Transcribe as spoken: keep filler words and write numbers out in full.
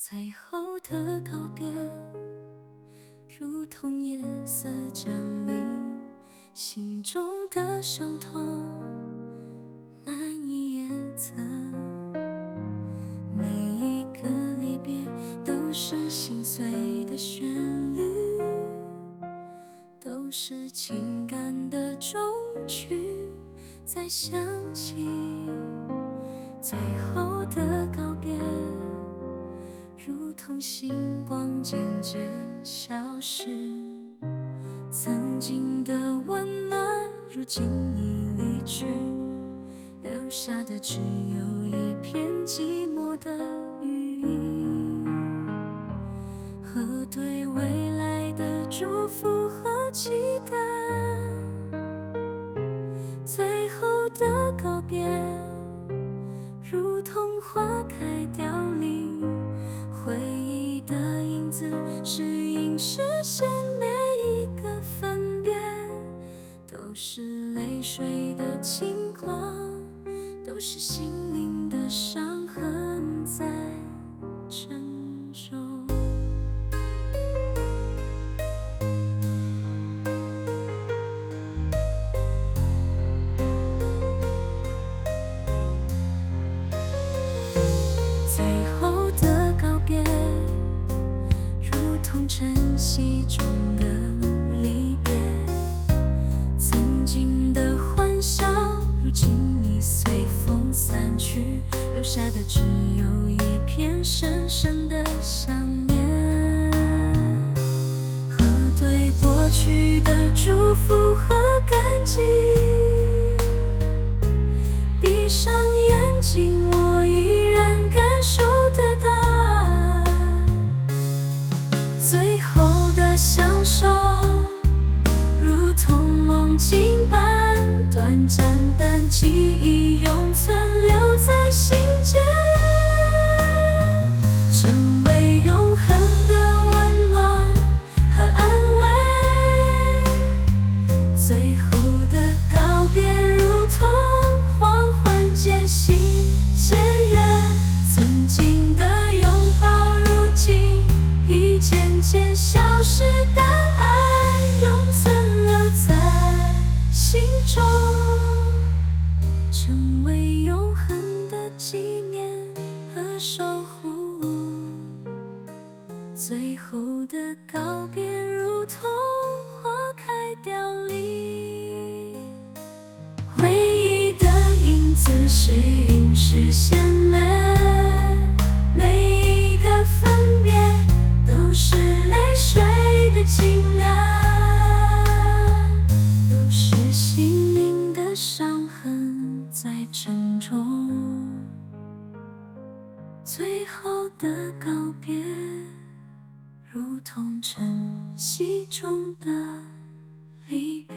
最后的告别，如同夜色降临，心中的伤痛难以言测。每一个离别都是心碎的旋律，都是情感的终曲，在响起。最后的告别，如同星光渐渐消失，曾经的温暖如今已离去，留下的只有一片寂寞的余音，和对未来的祝福和期待。最后的告别，如同花开凋零，回忆的影子是映视线，每一个分别都是泪水的轻狂，都是心灵的伤痕在沉重。最后的告别，如同晨曦中的离别，曾经的欢笑如今已随风散去，留下的只有一片深深的想念，和对过去的祝福和感激。闭上眼睛，我依然感受得到最后的相守，如同梦境般短暂，但记忆永存留在心间，成为永恒的温暖和安慰。最后的告别，如同黄昏渐行渐远，曾经的拥抱如今已渐渐消失，但爱永存留在心中，成为永恒的纪念和守护。最后的告别，如同花开凋零，回忆的影子是映视线，每每一个分别都是泪水的清凉，都是心灵的伤痕在沉重。最后的告别，如同晨曦中的离别。